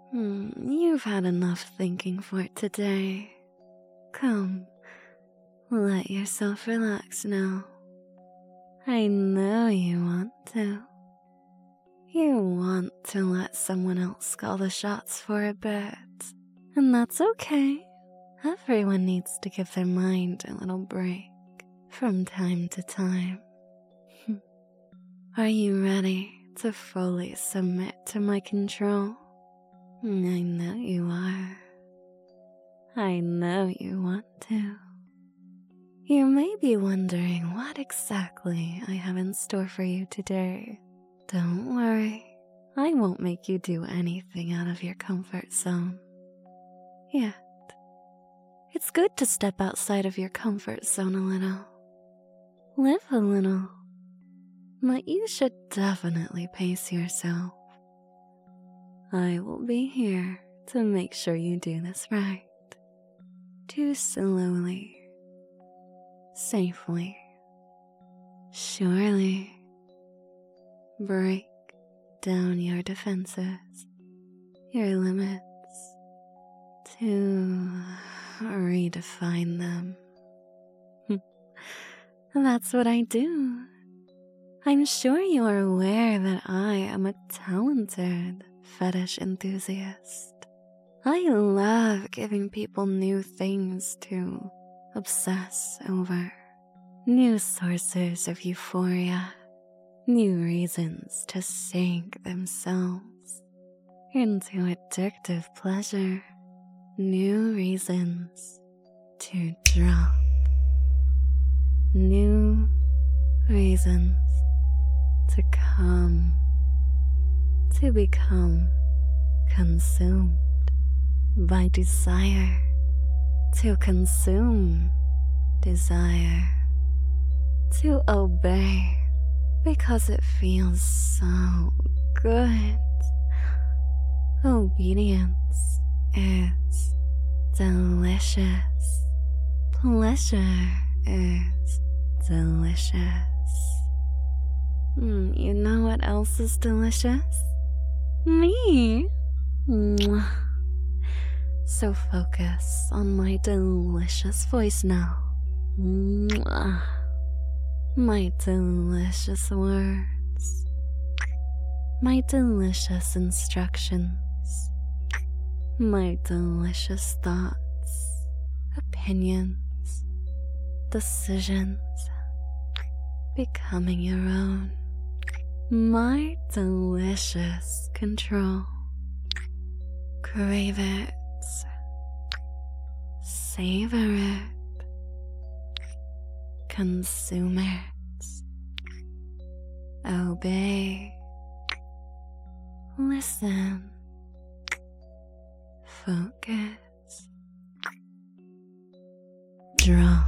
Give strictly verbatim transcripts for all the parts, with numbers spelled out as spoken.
Hmm, you've had enough thinking for today. Come, let yourself relax now. I know you want to. You want to let someone else call the shots for a bit, and that's okay. Everyone needs to give their mind a little break from time to time. Are you ready to fully submit to my control? I know you are. I know you want to. You may be wondering what exactly I have in store for you today. Don't worry, I won't make you do anything out of your comfort zone. Yet, it's good to step outside of your comfort zone a little. Live a little. But you should definitely pace yourself. I will be here to make sure you do this right. Too slowly. Safely. Surely. Break down your defenses, your limits, to redefine them. That's what I do. I'm sure you are aware that I am a talented fetish enthusiast. I love giving people new things to obsess over, new sources of euphoria, new reasons to sink themselves into addictive pleasure, new reasons to drop, new reasons to come, to become consumed by desire, to consume desire, to obey because it feels so good. Obedience is delicious. Pleasure is delicious. Mm, you know what else is delicious? Me. Mwah. So focus on my delicious voice now. Mwah. My delicious words. My delicious instructions. My delicious thoughts, opinions, decisions, becoming your own. My delicious control. Crave it. Savor it. Consume it. Obey. Listen. Focus. Drop.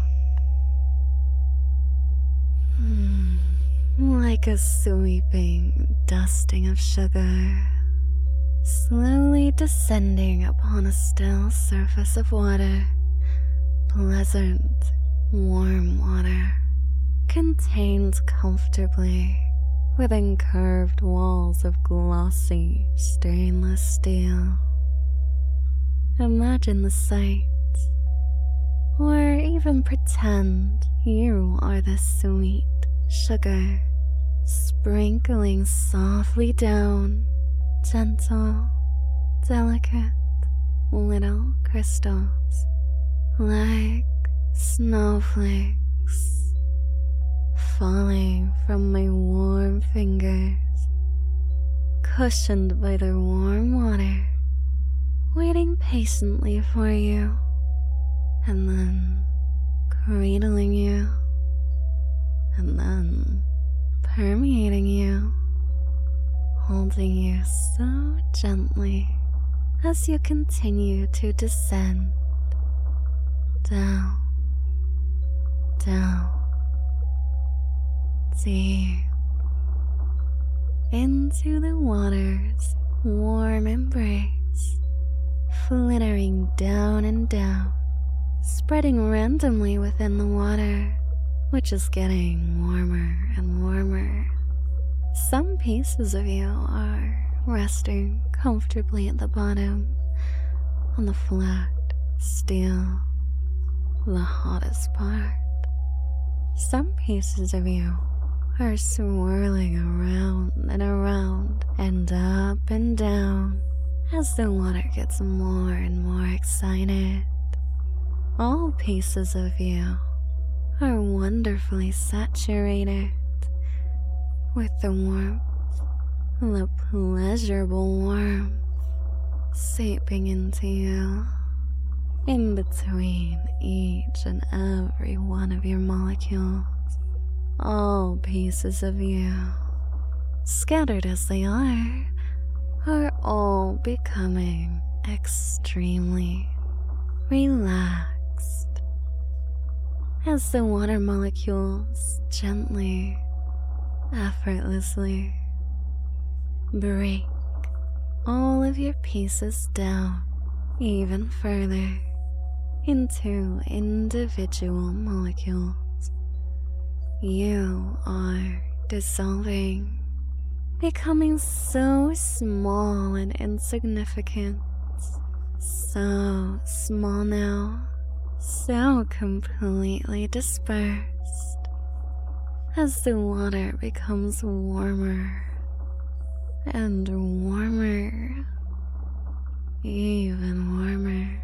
Hmm. Like a sweeping dusting of sugar, slowly descending upon a still surface of water. Pleasant, warm water, contained comfortably within curved walls of glossy stainless steel. Imagine the sight, or even pretend you are the sweet sugar, sprinkling softly down gentle, delicate little crystals like snowflakes falling from my warm fingers, cushioned by the warm water, waiting patiently for you, and then cradling you, and then permeating you, holding you so gently as you continue to descend, down, down, deep, into the water's warm embrace, flittering down and down, spreading randomly within the water, which is getting warmer and warmer. Some pieces of you are resting comfortably at the bottom on the flat steel, the hottest part. Some pieces of you are swirling around and around and up and down as the water gets more and more excited. All pieces of you are wonderfully saturated with the warmth, the pleasurable warmth seeping into you in between each and every one of your molecules. All pieces of you, scattered as they are, are all becoming extremely relaxed as the water molecules gently, effortlessly break all of your pieces down even further into individual molecules. You are dissolving, becoming so small and insignificant, so small now, so completely dispersed as the water becomes warmer and warmer, even warmer.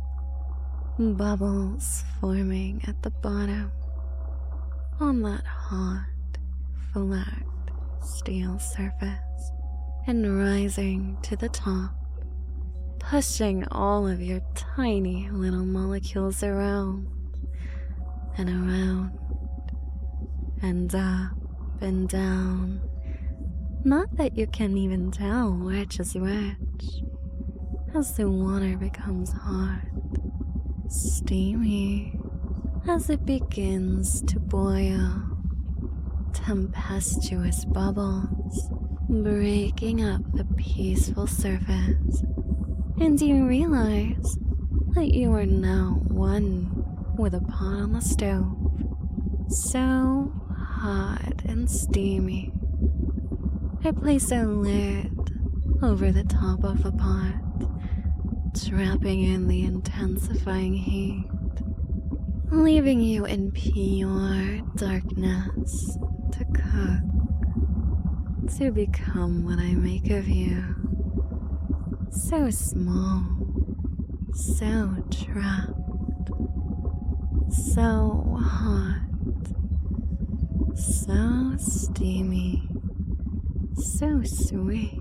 Bubbles forming at the bottom on that hot, flat steel surface and rising to the top, pushing all of your tiny little molecules around and around and up and down. Not that you can even tell which is which, as the water becomes hot, steamy, as it begins to boil, tempestuous bubbles breaking up the peaceful surface, and you realize that you are now one with a pot on the stove, so hot and steamy. I place a lid over the top of the pot, trapping in the intensifying heat, leaving you in pure darkness to cook, to become what I make of you. So small, so trapped, so hot, so steamy, so sweet,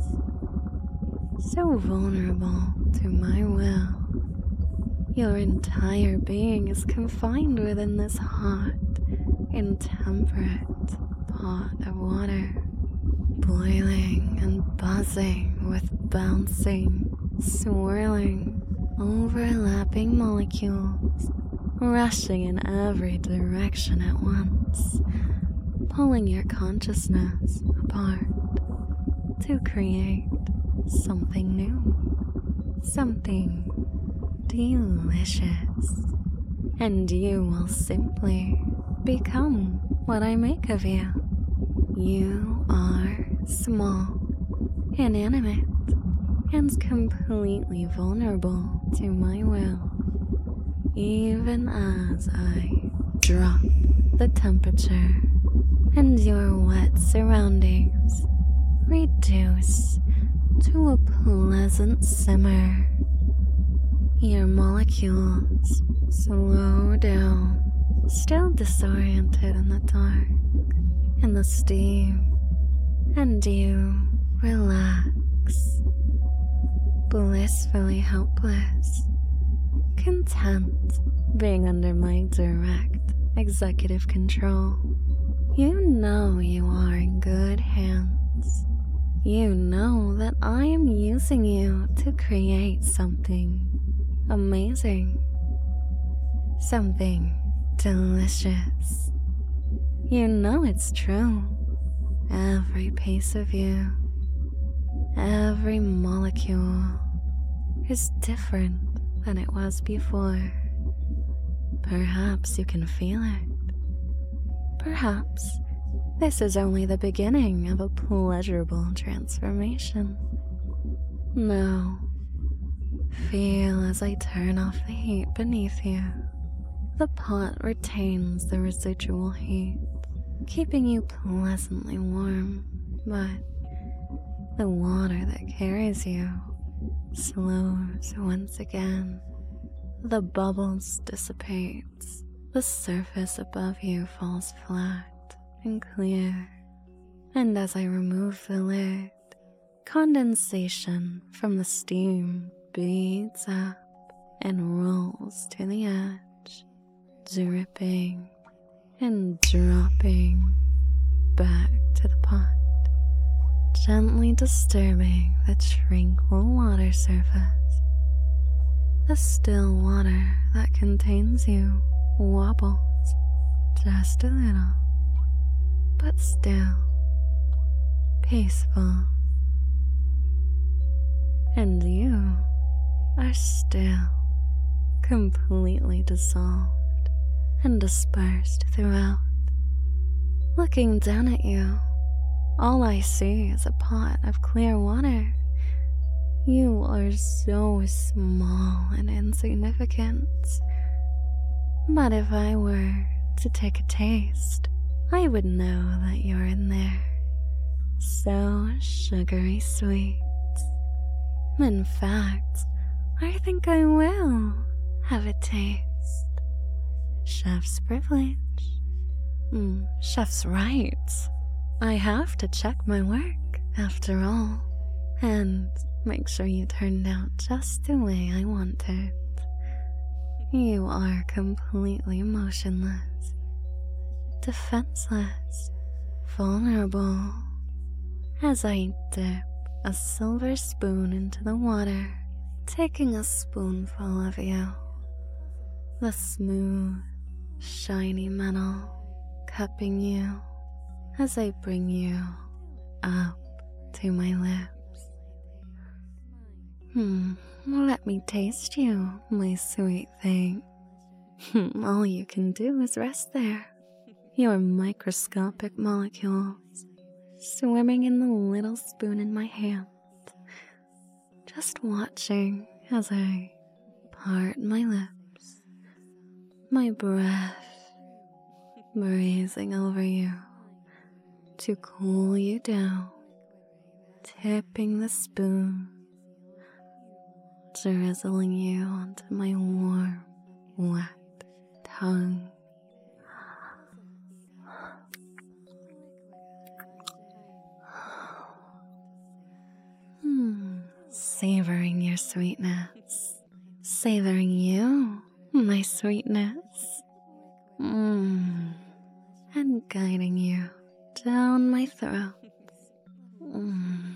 so vulnerable to my will. Your entire being is confined within this hot, intemperate pot of water, boiling and buzzing with bouncing, swirling, overlapping molecules, rushing in every direction at once, pulling your consciousness apart to create something new, something delicious. And you will simply become what I make of you. You are small, inanimate, and completely vulnerable to my will. Even as I drop the temperature and your wet surroundings reduce to a pleasant simmer, your molecules slow down, still disoriented in the dark, in the steam, and you relax, blissfully helpless, content being under my direct executive control. You know you are in good hands. You know that I am using you to create something amazing, something delicious. You know it's true. Every piece of you, every molecule is different than it was before. Perhaps you can feel it. Perhaps This is only the beginning of a pleasurable transformation. Now, feel as I turn off the heat beneath you. The pot retains the residual heat, keeping you pleasantly warm, but the water that carries you slows once again. The bubbles dissipate. The surface above you falls flat and clear. And as I remove the lid, condensation from the steam beads up and rolls to the edge, dripping and dropping back to the pot, gently disturbing the tranquil water surface. The still water that contains you wobbles just a little, but still peaceful. And you are still completely dissolved and dispersed throughout. Looking down at you, all I see is a pot of clear water. You are so small and insignificant. But if I were to take a taste, I would know that you're in there. So sugary sweet. In fact, I think I will have a taste. Chef's privilege. Mm, chef's rights. I have to check my work, after all, and make sure you turned out just the way I wanted. You are completely motionless, defenseless, vulnerable. As I dip a silver spoon into the water, taking a spoonful of you, the smooth, shiny metal cupping you as I bring you up to my lips. Hmm, let me taste you, my sweet thing. All you can do is rest there, your microscopic molecules swimming in the little spoon in my hand, just watching as I part my lips, my breath breezing over you to cool you down, tipping the spoon, drizzling you onto my warm, wet tongue. Hmm, savoring your sweetness, savoring you, my sweetness. Mmm, and guiding you down my throat. Mm.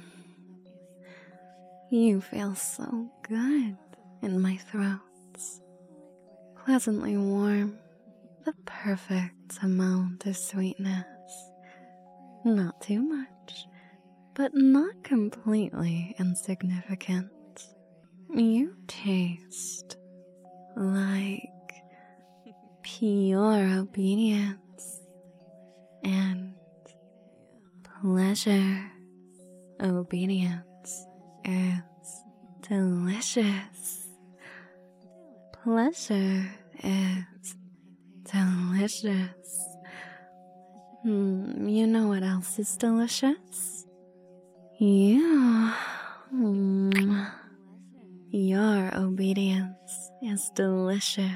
You feel so good in my throat, pleasantly warm, the perfect amount of sweetness. Not too much, but not completely insignificant. You taste like pure obedience and pleasure. Obedience is delicious. Pleasure is delicious. Hmm, you know what else is delicious? You. Mm, your obedience is delicious.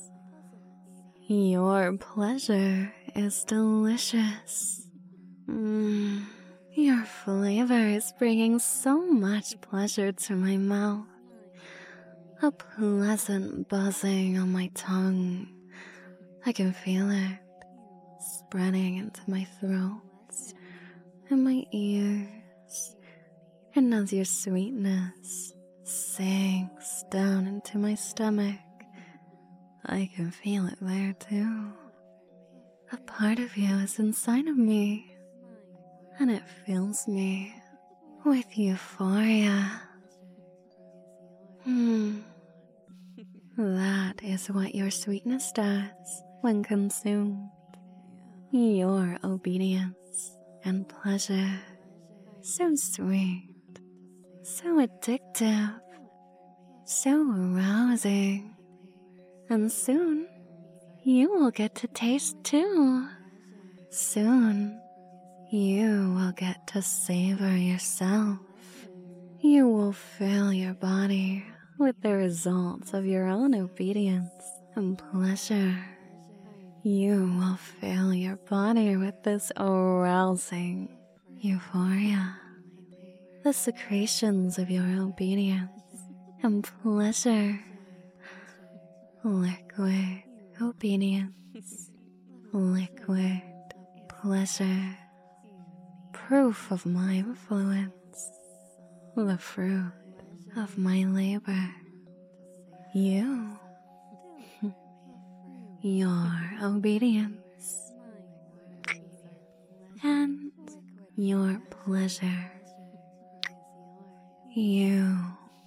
Your pleasure is delicious. Mm, your flavor is bringing so much pleasure to my mouth. A pleasant buzzing on my tongue. I can feel it spreading into my throat and my ears. And as your sweetness sinks down into my stomach, I can feel it there too. A part of you is inside of me, and it fills me with euphoria. Hmm. That is what your sweetness does when consumed. Your obedience and pleasure. So sweet, so addictive, so arousing. And soon, you will get to taste too. Soon, you will get to savor yourself. You will fill your body with the results of your own obedience and pleasure. You will fill your body with this arousing euphoria, the secretions of your obedience and pleasure. Liquid obedience, liquid pleasure, proof of my influence, the fruit of my labor. You, your obedience, and your pleasure. You.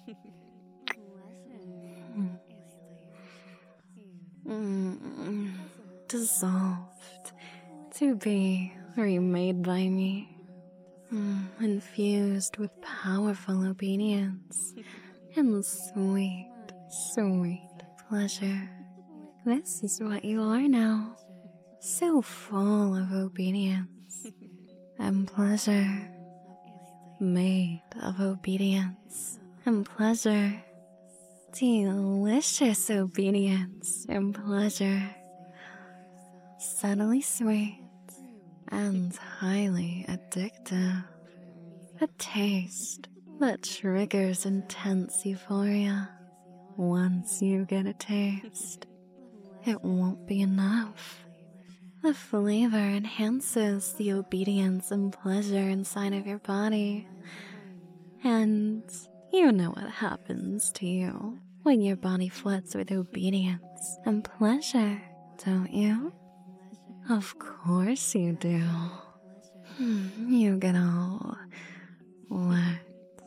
Mm, dissolved to be remade by me, mm, infused with powerful obedience and sweet, sweet pleasure. This is what you are now, so full of obedience and pleasure, made of obedience and pleasure. Delicious obedience and pleasure, subtly sweet and highly addictive. A taste that triggers intense euphoria. Once you get a taste, it won't be enough. The flavor enhances the obedience and pleasure inside of your body. And you know what happens to you when your body floods with obedience and pleasure, don't you? Of course you do. You get all wet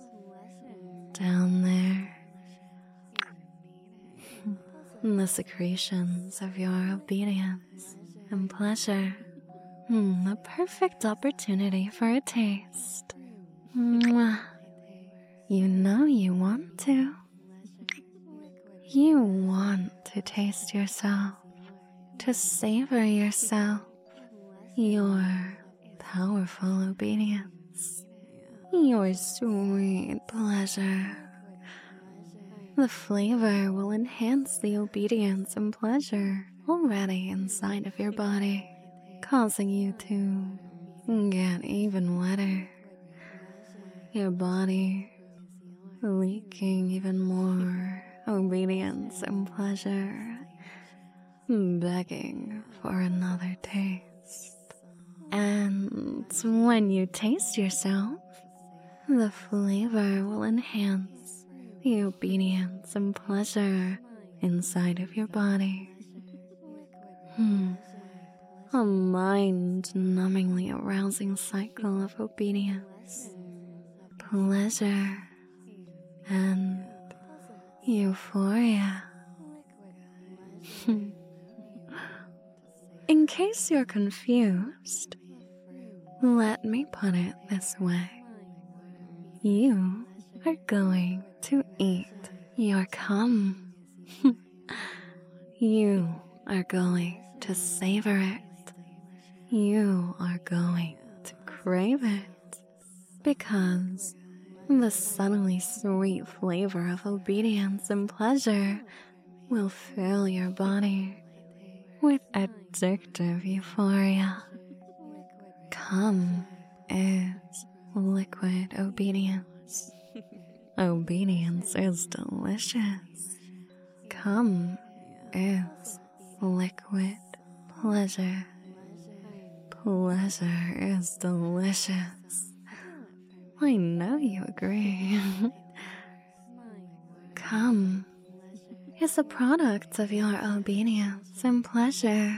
down there. The secretions of your obedience and pleasure. A perfect opportunity for a taste. Mwah. You know you want to. You want to taste yourself, to savor yourself, your powerful obedience, your sweet pleasure. The flavor will enhance the obedience and pleasure already inside of your body, causing you to get even wetter. Your body leaking even more obedience and pleasure, begging for another taste. And when you taste yourself, the flavor will enhance the obedience and pleasure inside of your body. Hmm. A mind-numbingly arousing cycle of obedience, pleasure, and euphoria. In case you're confused, let me put it this way. You are going to eat your cum. You are going to savor it. You are going to crave it, because the subtly sweet flavor of obedience and pleasure will fill your body with addictive euphoria. Cum is liquid obedience. Obedience is delicious. Cum is liquid pleasure. Pleasure is delicious. I know you agree. Cum is a product of your obedience and pleasure.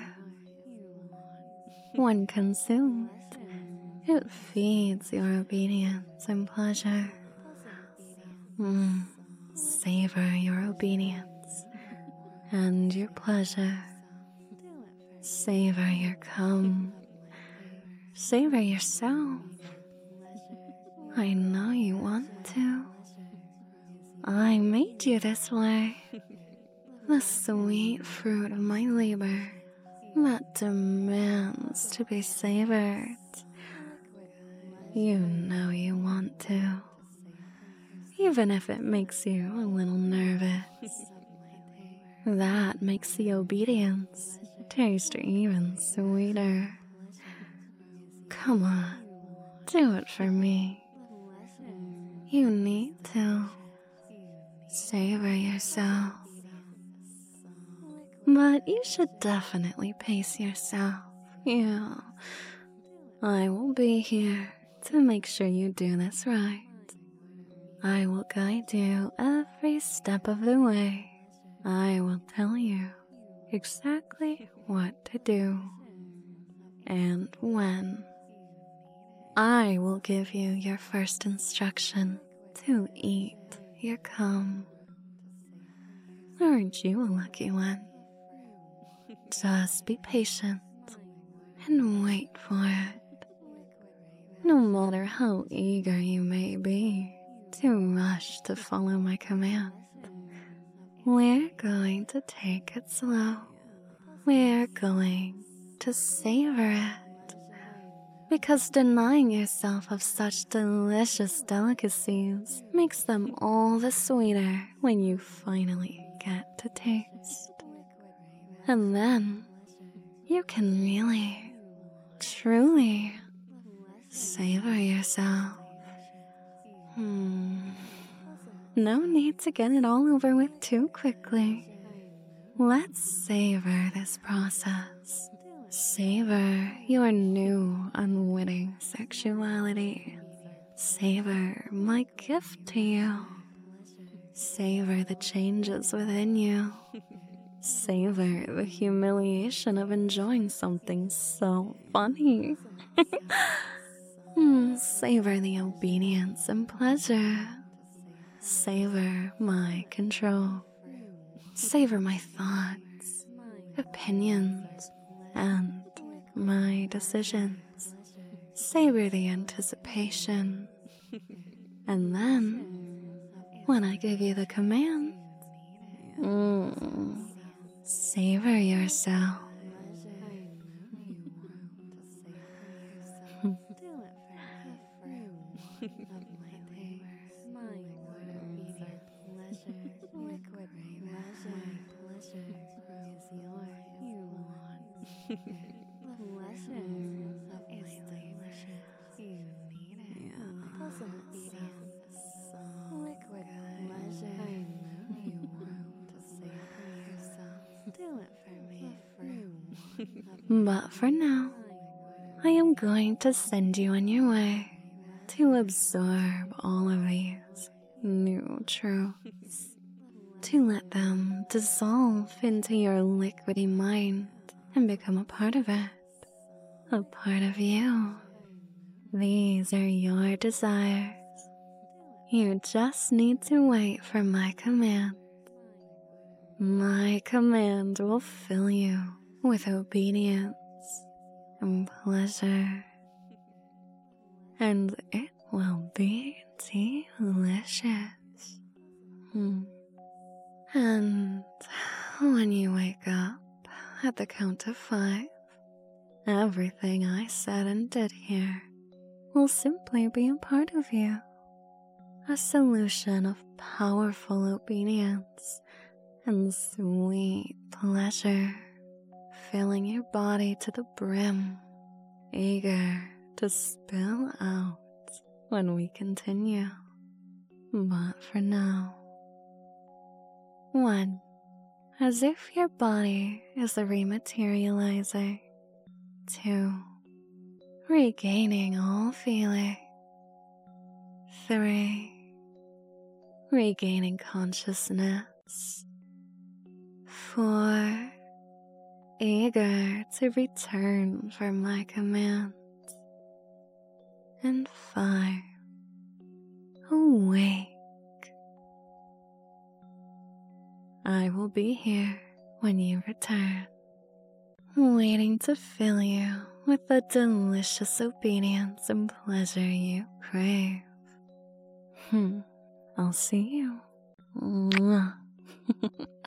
When consumed, it feeds your obedience and pleasure. Mm, savor your obedience and your pleasure. Savor your cum savor yourself. I know you want to. I made you this way. The sweet fruit of my labor that demands to be savored. You know you want to, even if it makes you a little nervous. That makes the obedience taste even sweeter. Come on, do it for me. You need to savor yourself. But you should definitely pace yourself. Yeah, I will be here to make sure you do this right. I will guide you every step of the way. I will tell you exactly what to do and when. I will give you your first instruction to eat your cum. Aren't you a lucky one? Just be patient and wait for it. No matter how eager you may be to rush to follow my command, we're going to take it slow. We're going to savor it. Because denying yourself of such delicious delicacies makes them all the sweeter when you finally get to taste. And then you can really, truly savor yourself. Hmm. No need to get it all over with too quickly. Let's savor this process. Savor your new unwitting sexuality. Savor my gift to you. Savor the changes within you. Savor the humiliation of enjoying something so funny. mm, savor the obedience and pleasure. Savor my control. Savor my thoughts, opinions, and my decisions. Savor the anticipation. And then, when I give you the command, mm, savor yourself. But for now, I am going to send you on your way to absorb all of these new truths, to let them dissolve into your liquidy mind and become a part of it, a part of you. These are your desires. You just need to wait for my command. My command will fill you with obedience and pleasure, and it will be delicious. Hmm. And when you wake up at the count of five, everything I said and did here will simply be a part of you, a solution of powerful obedience and sweet pleasure, filling your body to the brim, eager to spill out when we continue. But for now, one, as if your body is rematerializing. Two, regaining all feeling. Three, regaining consciousness. Four, eager to return for my commands. And five, awake. I will be here when you return. waiting to fill you with the delicious obedience and pleasure you crave. Hmm, I'll see you. Mwah.